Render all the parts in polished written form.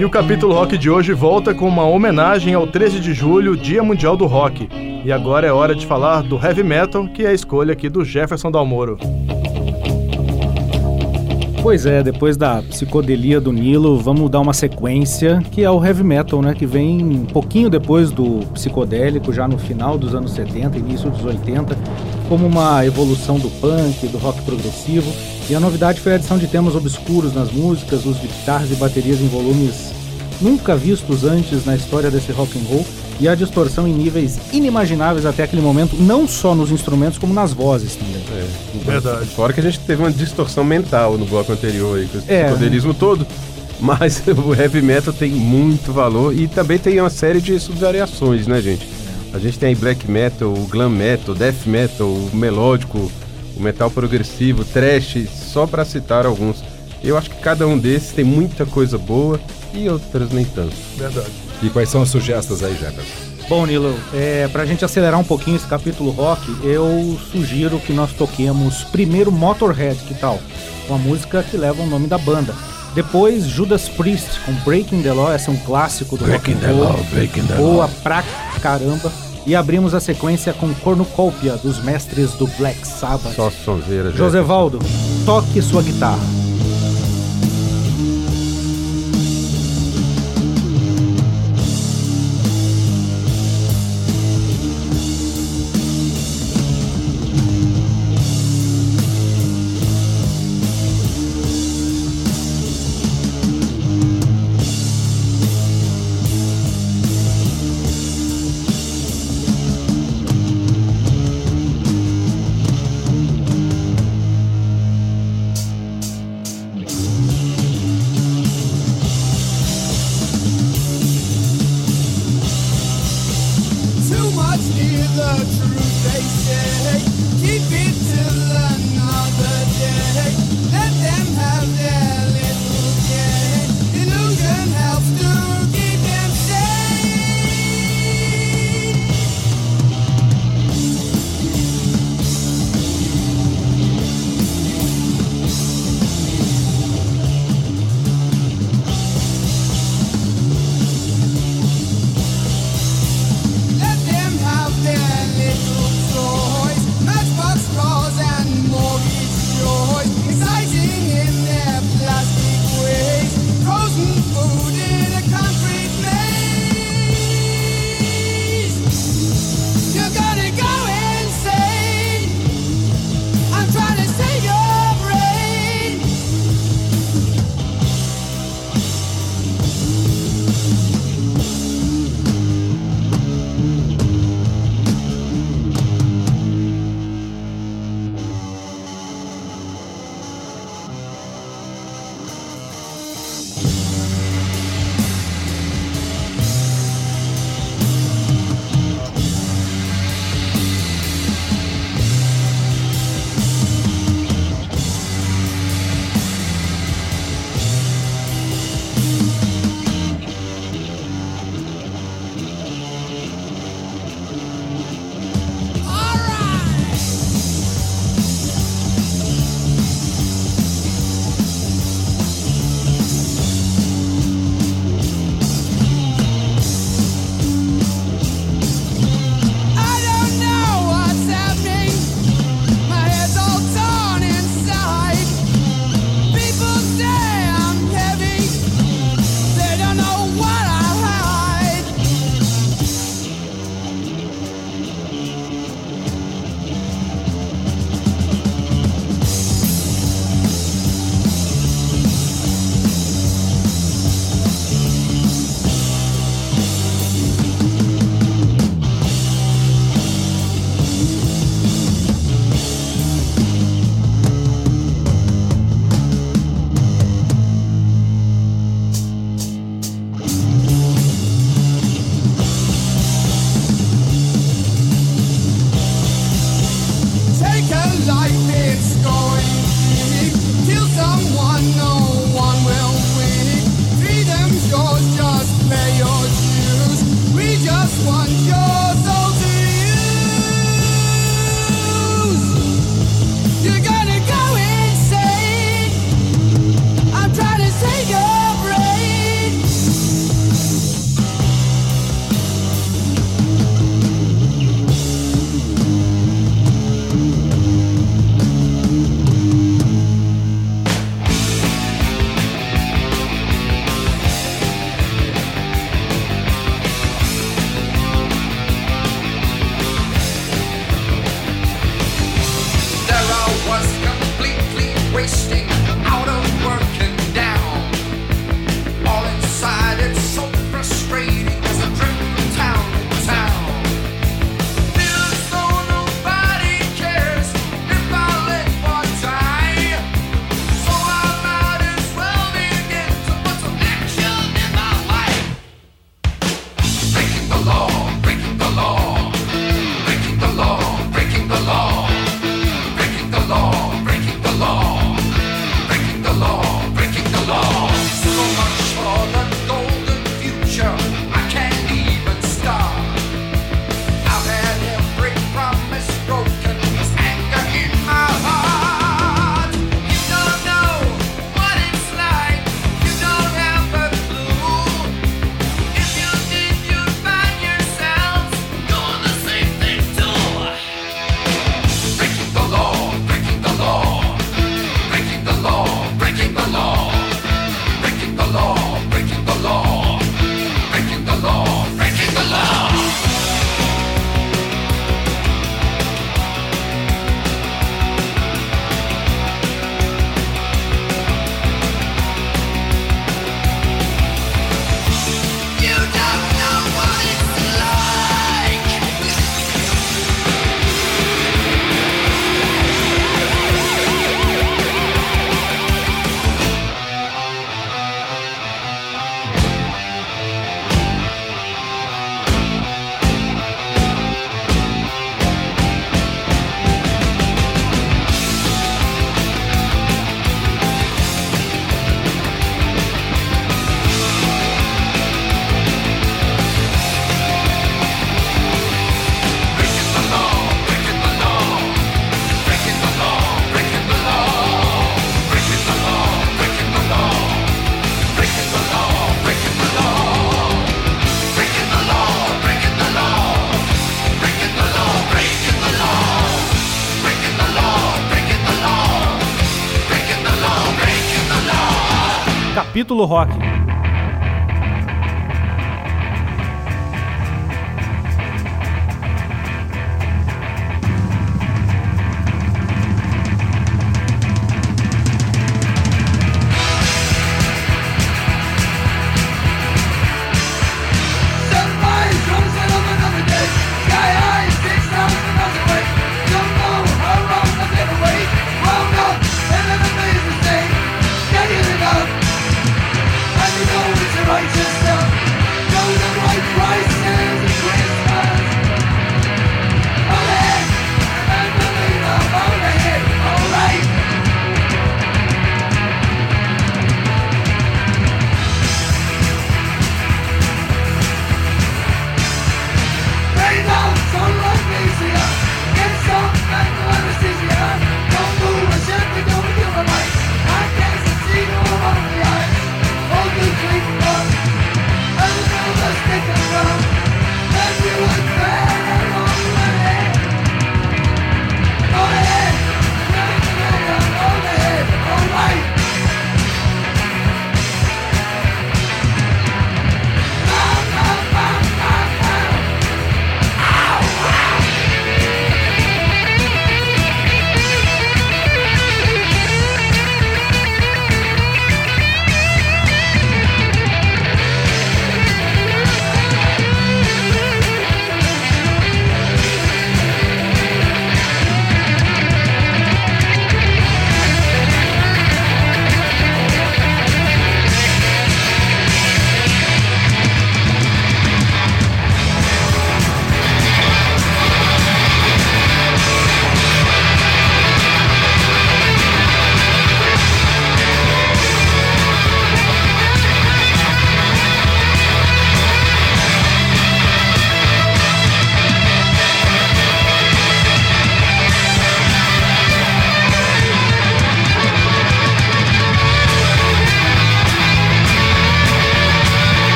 E o capítulo rock de hoje volta com uma homenagem ao 13 de julho, Dia Mundial do Rock. E agora é hora de falar do heavy metal, que é a escolha aqui do Jefferson Dalmoro. Pois é, depois da psicodelia do Nilo, vamos dar uma sequência, que é o heavy metal, né? Que vem um pouquinho depois do psicodélico, já no final dos anos 70, início dos 80, como uma evolução do punk, do rock progressivo. E a novidade foi a adição de temas obscuros nas músicas, uso de guitarras e baterias em volumes nunca vistos antes na história desse rock and roll, e a distorção em níveis inimagináveis até aquele momento, não só nos instrumentos, como nas vozes também. Verdade. Fora que a gente teve uma distorção mental no bloco anterior aí, com esse psicodelismo todo, mas o heavy metal tem muito valor e também tem uma série de subvariações, né, gente? A gente tem aí black metal, o glam metal, death metal, o melódico, o metal progressivo, thrash, só para citar alguns. Eu acho que cada um desses tem muita coisa boa e outras nem tanto. Verdade. E quais são as sugestões aí, Jefferson? Bom, Nilo, pra gente acelerar um pouquinho esse capítulo rock, eu sugiro que nós toquemos primeiro Motorhead, que tal? Uma música que leva o nome da banda. Depois Judas Priest com Breaking the Law, essa é um clássico do rock and roll, boa pra caramba. E abrimos a sequência com Cornucopia, dos mestres do Black Sabbath. Só sonzeira. Josevaldo, toque sua guitarra. Capítulo Rock. Well, no, and then the face is saying, get it up.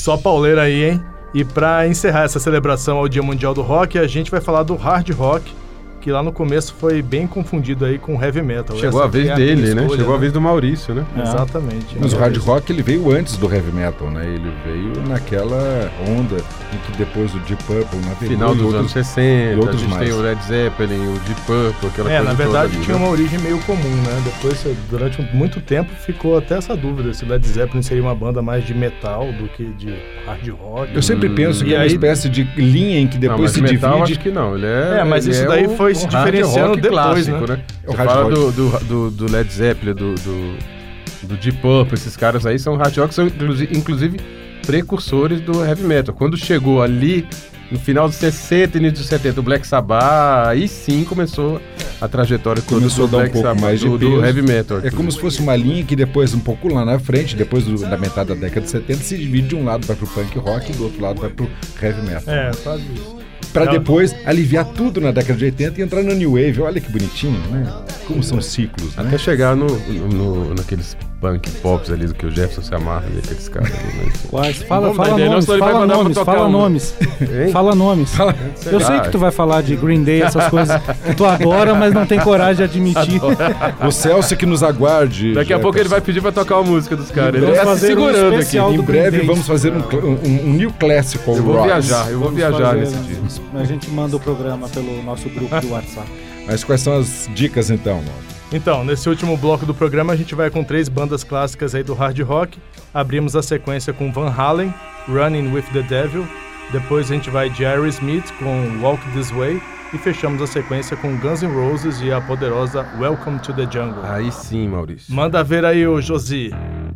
Só pauleira aí, hein? E pra encerrar essa celebração ao Dia Mundial do Rock, a gente vai falar do hard rock, que lá no começo foi bem confundido aí com heavy metal. Chegou a vez dele, né? Chegou a vez do Maurício, né? Exatamente. Mas o hard rock, ele veio antes do heavy metal, né? Ele veio naquela onda em que depois o Deep Purple, final dos anos 60, outros a gente mais. tem o Led Zeppelin, o Deep Purple, aquela coisa na verdade toda ali, tinha né? uma origem meio comum, né? Depois, durante muito tempo, ficou até essa dúvida se Led Zeppelin seria uma banda mais de metal do que de hard rock. Eu sempre penso que E é uma aí- espécie de linha em que depois se metal, divide. acho que não. Ele mas isso daí foi se diferenciando depois, clássico, né? É o Você hard fala rock. do Led Zeppelin, do Deep Purple, esses caras aí são hard rock, são inclusive precursores do heavy metal. Quando chegou ali, no final dos 60 e início dos 70, o Black Sabbath, aí sim começou a trajetória toda Começou a do dar um Black pouco Sabbath, mais de do peso. heavy metal. É como se fosse uma linha que depois, um pouco lá na frente, depois da metade da década de 70, se divide de um lado vai pro punk rock e do outro lado vai pro heavy metal. Quase isso. Pra depois aliviar tudo na década de 80 e entrar no New Wave. Olha que bonitinho, né? Como são ciclos, né? Até chegar naqueles punk pops ali do que o Jefferson se amarra e aqueles caras ali, né? Quais? Fala Vamos dar ideia, nomes, não, senão ele vai fala mandar pra nomes, tocar fala um. nomes. Hein? Fala nomes. Eu sei que tu vai falar de Green Day, essas coisas que tu adora, mas não tem coragem de admitir. O Celso que nos aguarde. Daqui a pouco ele vai pedir pra tocar uma música dos caras. Ele Vamos tá se fazer um segurando aqui. especial Em do breve Green Day. vamos fazer um new classical Eu vou rock. viajar Vamos viajar fazer- nesse dia. A gente manda o programa pelo nosso grupo do WhatsApp. Mas quais são as dicas então, Mauro? Então, nesse último bloco do programa, a gente vai com 3 bandas clássicas aí do hard rock. Abrimos a sequência com Van Halen, Running with the Devil. Depois a gente vai de Aerosmith com Walk This Way. E fechamos a sequência com Guns N' Roses e a poderosa Welcome to the Jungle. Aí sim, Maurício. Manda ver aí, ô Josi.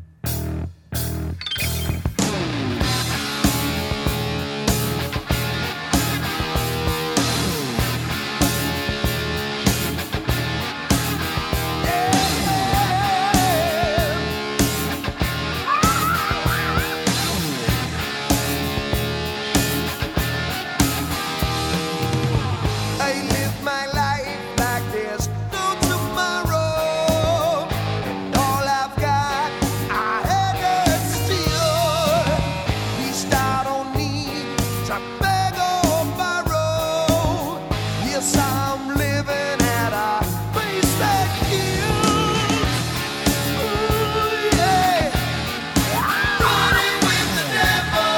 I live my life like there's no tomorrow. And all I've got, I had to steal. Least I don't need to beg or borrow. Yes, I'm living at a pace that kills. Ooh, yeah. Running with the devil.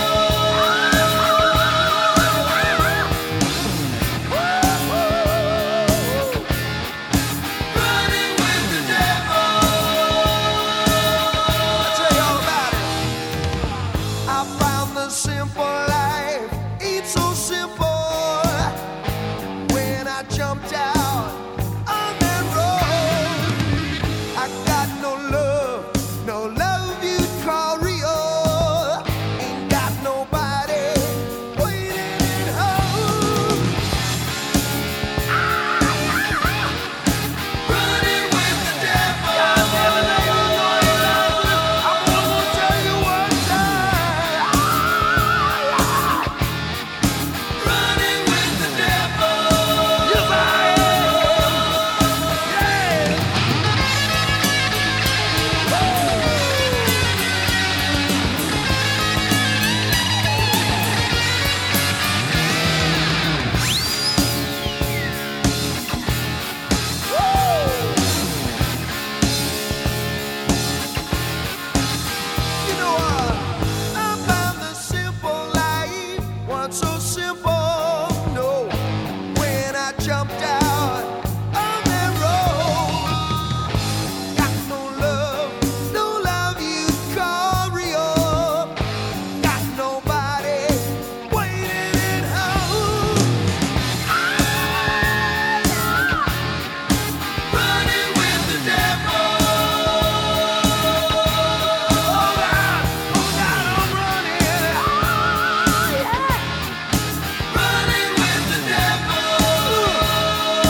Running with the devil. I'll tell you all about it. I found the simple life ain't so simple. When I jumped out on that road, I got no love you'd call real. Ain't got nobody waiting at home. Running with the devil. I'm gonna tell you one time. Running with the devil. Yes, I am. Yeah. You know, I found the simple life wasn't so simple. No, when I jumped out on that road, got no love you'd call real. Got nobody waiting at home. Running with the devil. Oh God, I'm running. Running with the devil.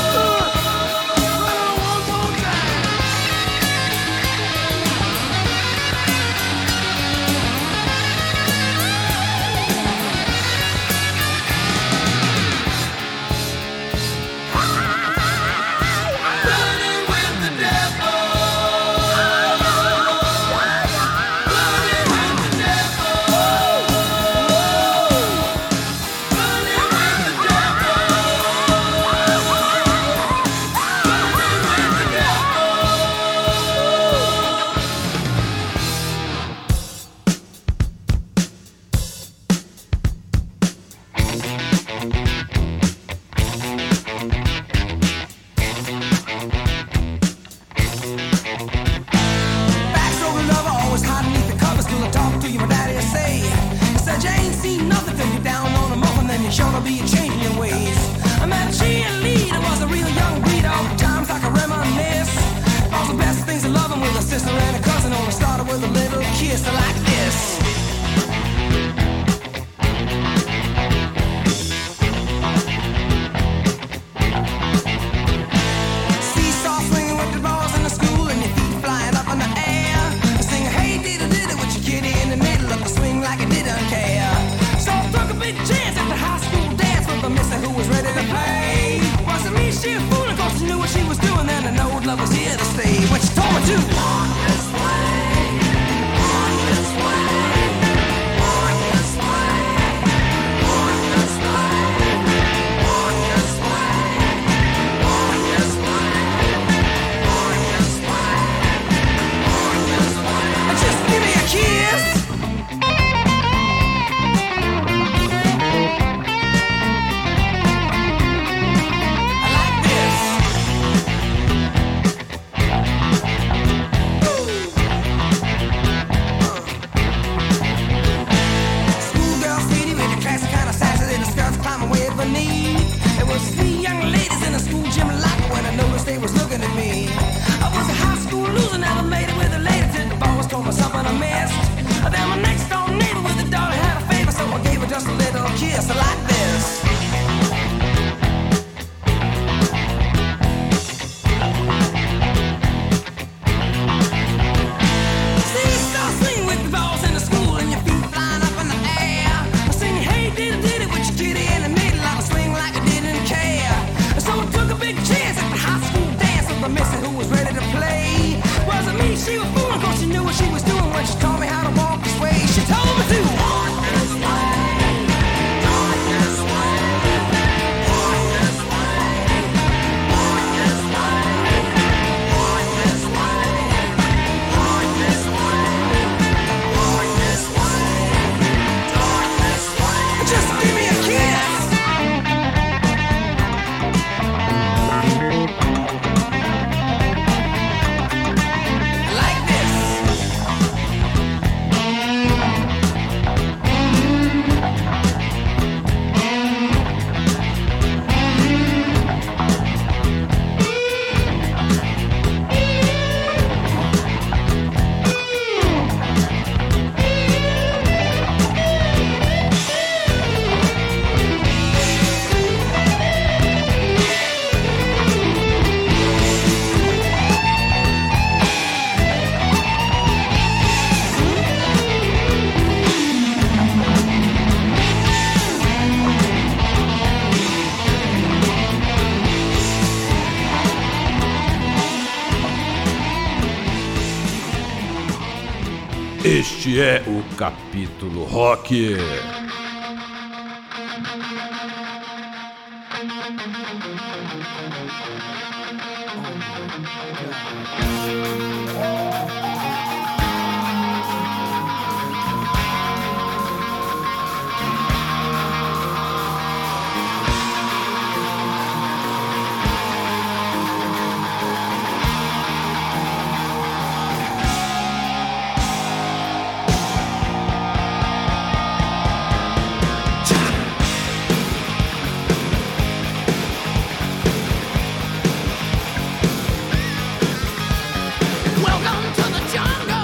cheerleader was a real young breed of times I can reminisce. All the best things of loving with a sister and a cousin. Only started with a little kiss like this. Seesaw swinging with the balls in the school and your feet flying up in the air. Sing hey diddle diddle with your kitty in the middle of the swing like it didn't care. So I took a big chance at the high school dance with a mister who was ready to play. Wasn't me, she was fooling, cause she knew what she was doing. And I know love was here to stay. When she told me to walk this way, walk this way, walk this way, walk this way, walk this way, walk this way, walk this way, walk this way. Just give me a kiss. There was 3 young ladies in a school gym locker when I noticed they was looking at me. I was a high school loser, never made it with a lady till the boss told me something I missed. Then my next door neighbor with a daughter had a favor, so I gave her just a little kiss like this. See-saw swing with the balls in the school and your feet flying up in the air. Sing hey diddle diddle with your kitty in the middle. Like I didn't care. So I took a big chance at the high school dance with a mister who was ready to play. Wasn't me, she was fooling, cause she knew what she was doing when she taught me how to walk this way. She told me to walk this way, walk this way, walk this way, walk this way, walk this way, walk this way, walk this way, walk this way. Just give me a kiss. Este é o Capítulo Rock. Welcome to the jungle.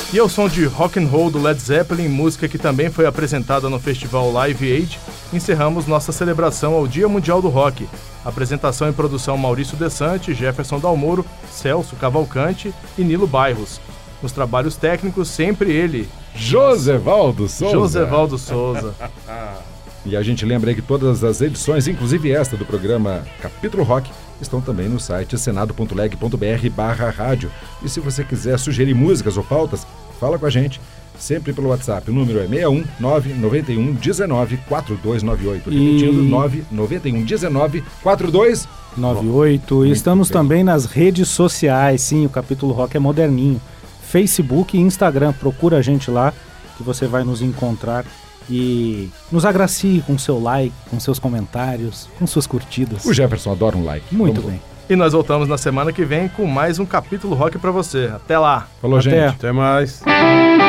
E ao som de Rock and Roll do Led Zeppelin, música que também foi apresentada no festival Live Aid, encerramos nossa celebração ao Dia Mundial do Rock. Apresentação e produção Maurício Desante, Jefferson Dalmoro, Celso Cavalcante e Nilo Bairros. Nos trabalhos técnicos, sempre ele, Josevaldo Souza. E a gente lembra aí que todas as edições, inclusive esta do programa Capítulo Rock, estão também no site senado.leg.br/rádio. E se você quiser sugerir músicas ou pautas, fala com a gente, sempre pelo WhatsApp. O número é 61 991 19 4298. Repetindo, 991 19 4298. E estamos também nas redes sociais, sim, o Capítulo Rock é moderninho. Facebook e Instagram, procura a gente lá, que você vai nos encontrar. E nos agracie com seu like, com seus comentários, com suas curtidas. O Jefferson adora um like. Muito bem. E nós voltamos na semana que vem com mais um Capítulo Rock pra você. Até lá. Falou, gente. Até mais.